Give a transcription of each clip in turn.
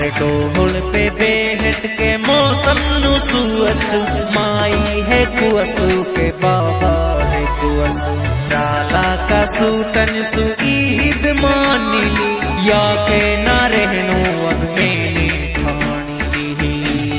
ढोल पे बेहट के मौसम नु सुअसु माई है कुअसु के बाबा है कुअसु चाला का सूटन सु ईद मानी या के ना रहनो अब मैंने ठानी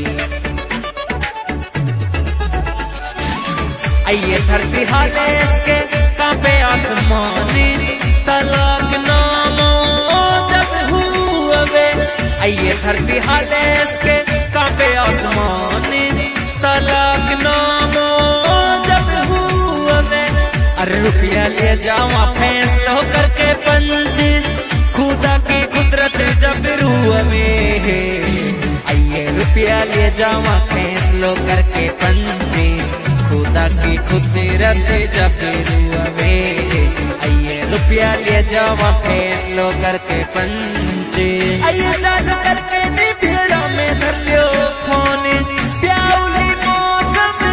आइए धरती हाले इसके कांपे आसमान तलाक नामो जब हुए आइए धरती हाले इसके कांपे आसमान तलाक नामो जब हुए अरे रुपया ले जावा फैसलो करके पंच खुदा की कुदरत जब रुए आइए रुपया ले जावा फैसलो करके पंच खुदा की कुदरत जब रुए आइए रुपया ले जावा फैसलो करके पंचे आइए चालू करके भीड़ में धर लो फोन ब्याउली मौसम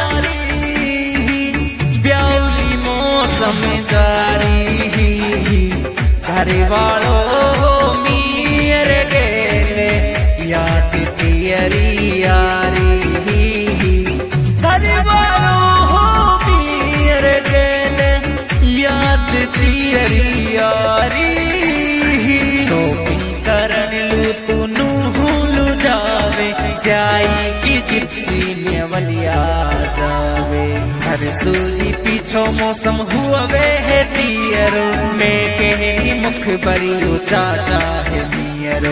जारी घर वालों मेरे गेले याद तेरी यारी घर वालों मेरे गेले याद तेरी यारी शॉपिंग करन लू तू नूलू जावे स्याई की जिप्सी नेवलिया जावे हर सूली पीछो मौसम हुए है दियरो मैं कहनी मुख बरियो चाचा है मियरो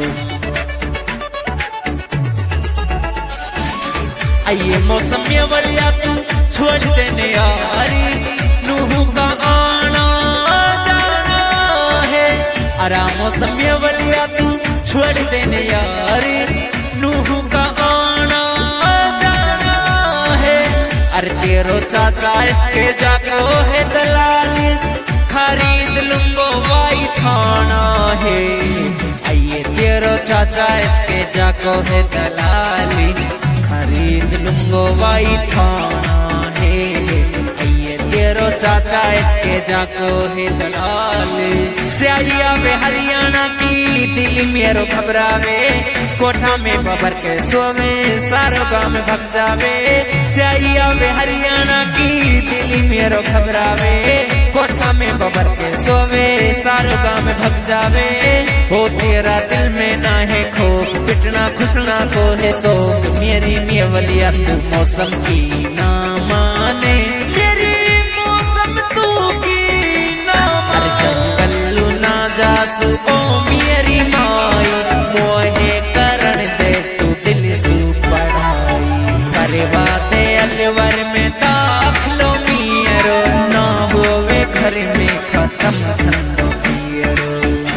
आइए मौसम नेवलिया तू छोड़ देने यारी नूहू का आना जाना है अरा मौसम नेवलिया तू छोड़ देने यारी नूहू का आना जाना है अरे तेरो चाचा इसके जाको है दलाली खरीद लूंगो वाई थाना है आइए तेरो चाचा इसके जाको है दलाली खरीद लूंगो वाई थाना है आइए तेरो चाचा इसके जाको है दलाली स्याहिया वे हरियाणा की दिल मेरो घबरावे कोठा में बबर के सोवे सारो गांव में भग जावे स्याहिया वे हरियाणा की दिल मेरो घबरावे कोठा में बबर के सोवे सारो गांव में भग जावे हो तेरा दिल में ना है खोफ पिटना खुशना को है सोख मेरी नेवलिया तू मौसम की ना माने मेरी मौसम तू की ना जंगल ना जासु ओ मेरी माई मोहे करण दे तू दिल सु पढ़ाई करे बाते अलवर में दाखलो मियरो ना होवे घर में खत्म ठंडो पियरो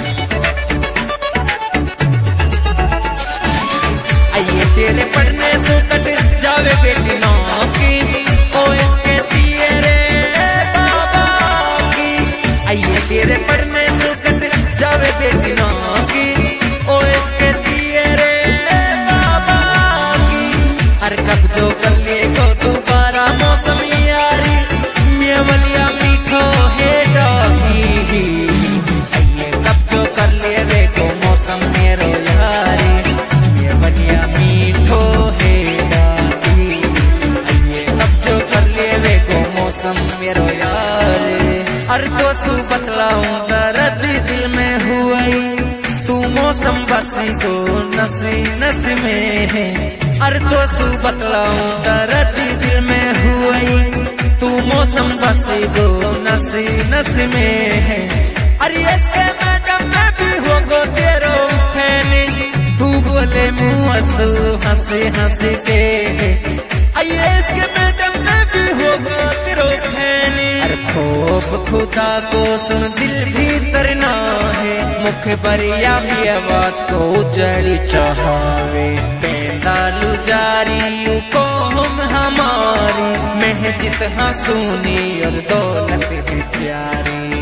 आइए तेरे पढ़ने से कट जावे बेटी नौकी ओ इसके दिए रे बाबा की आइए तेरे पढ़ने से कट जावे बेटी नौकी ओ इसके दिए रे बाबा की अरे कब जो कर ले को दोबारा मौसम यारी मेवलिया मीठो है डॉगी आइए कब जो कर ले रे को मौसम मेरो यारी मेवलिया मीठो है डॉगी आइए कब जो कर ले रे को मौसम मेरो यारी अरे तो सु बतलाऊं दर्द दिल में हुई तू मौसम बसी को नसी नस में है अरे तो सु बतलाऊं दर्द दिल में हुई तू मौसम बसी को नसी नस में है अरे इसके मैडम में भी होगो तेरो फैन तू बोले मुँह हंसी हंसी के आइए इसके मैडम में भी होगो तेरो फैन अरे खोप खुदा को सुन दिल भीतर ना है मुख बरिया भी बात को उजड़ी चाहवे पेंदालू जारी को हम हमारी महजित हंसूनी और दौलत है प्यारी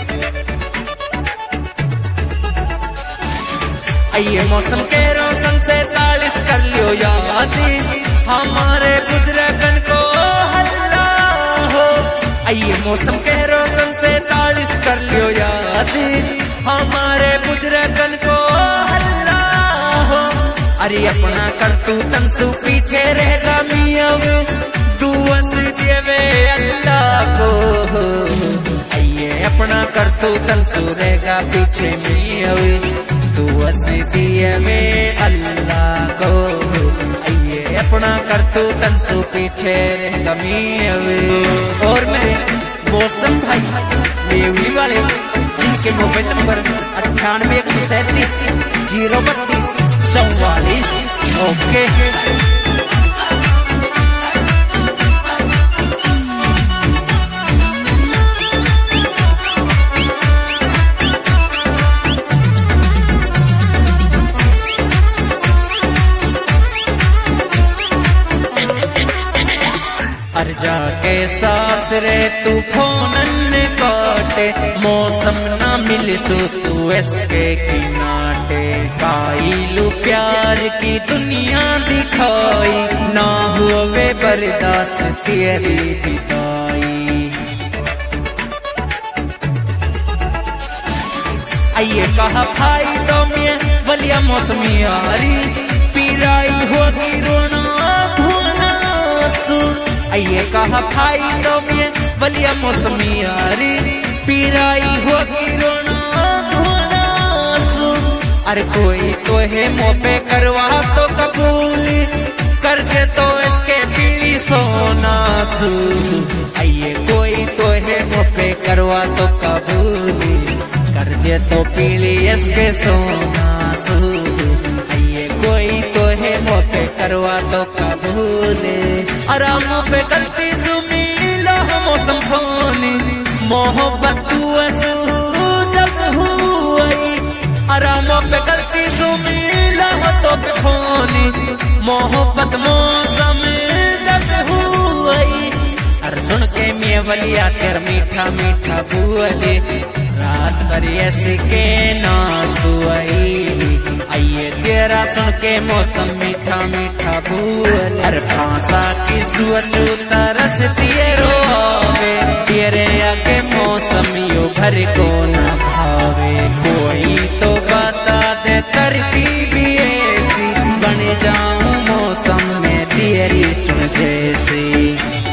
आइए मौसम के रोशन से तालिश कर लियो यादी हमारे बुजुर्गन को हल्ला हो आइए मौसम के रोशन से तालिश कर लियो यादी हमारे बुजुर्गन को हल्ला अरे अपना कर तू तनसु पीछे रहेगा मियाँ तू हंस देवे अल्लाह को। आइए अपना कर तू तनसु रहेगा पीछे मियाँ तू हंस देवे अल्लाह को। आइए अपना कर तू तनसु पीछे रहेगा मियाँ। और मेरे मौसम भाई देवली वाले जिनके मोबाइल नंबर 98 137 032 44। ओके अर जाके सासरे तू फोन काटे मौसम ना मिल सो तू इसके किनाटे। पाइलू प्यार की दुनिया दिखाई ना हुए बर्दाश्त तेरी विदाई। आइए कहा भाई तो मैं बलिया मौसमी यारी पीराई होगी रोना धोना सू। आइए कहा भाई तो मैं बलिया मौसमी यारी पीराई होगी रोना धोना सू। अरे कोई तो है मोपे करवा तो कबूल कर दे तो इसके पीली सोना सू। आइए कोई तो है मोपे करवा तो कबूल कर दे तो पीली इसके सोना सू। आइए कोई तो है मोपे करवा तो कबूल आराम पे करती सुमीला मौसम फोनी मोहब्बत जब हुई। आराम पे करती सुमीला तो पे फोनी मोहब्बत मौसम जब हुई। अरे सुन के मैं बलिया तेर मीठा मीठा बोले रात भर ऐसे के ना सुई। आइए तेरा सुन के मौसम मीठा मीठा बोल। अरे भाषा की सुअचू तरस तेरो आवे तेरे आगे मौसम यो भर को न भावे। कोई तो बता दे तरतीब ऐसी बन जाऊं मौसम में तेरी सुन जैसी।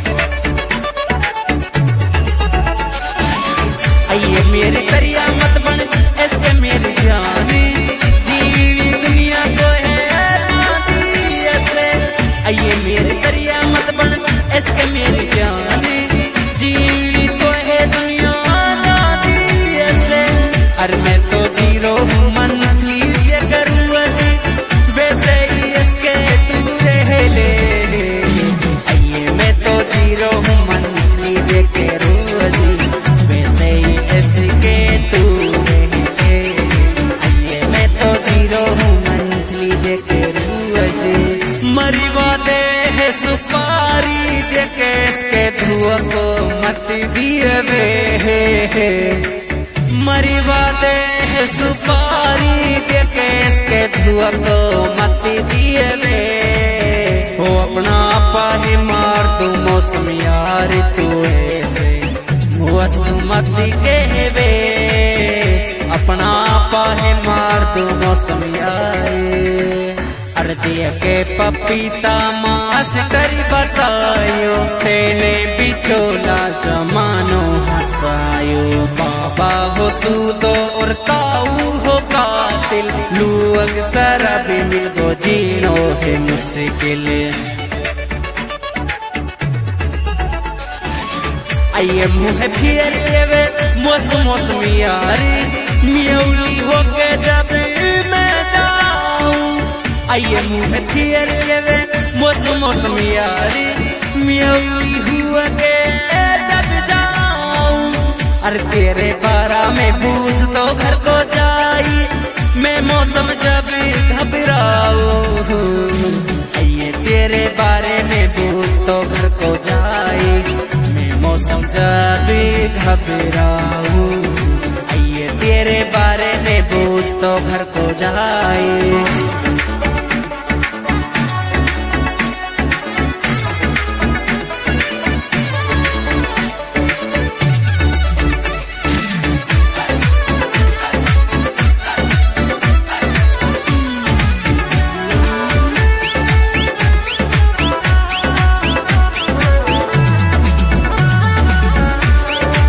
आइए मेरी तरिया मत बन इसके मेरी जानी जीवी दुनिया को है रानी ऐसे। आइए मेरी तरिया मत बन इसके मेरी जानी जीवी को है दुनिया रानी ऐसे। अरे मैं तो जीरो हूँ मंथली ये करूँ वैसे ही इसके तू रह ले। आइए मैं तो जीरो हूँ मंथली ये करूँ वैसे ही इसके तू रह ले। आइए मैं तो जीरो हूँ मंथली ये करूँ मरीवा दे है सुपारी देखे इसके धुआ को मत दिए वे। मरीवा दे है सुपारी देखे इसके धुआ को मत दिए वे। हो अपना आपा ही मार दू मौसम यार तू ऐसे मत कहवे। अपना आपा ही मार दू मौसम यार। अरे दिया के पपीता मास करी बतायो तेने बिचोला जमानो हंसायो। बाबा हो सूदो और ताऊ हो कातिल लू अक्सर भी मिल गो जीनो है मुश्किल। आइए मुँह फिर देवे मौसमी यारी म्यूली होके जब मैं जाऊं। आइए मुँह फिर देवे मौसमी यारी म्यूली हुआ के जब जाऊं। अरे तेरे बारा में पूछ तो घर को जाई मैं मौसम जब घबराऊं। आइए तेरे बारे में पूछ तो घर को जाई मौसम जब घबराऊं। आइए तेरे बारे में पूछ तो घर को जाए।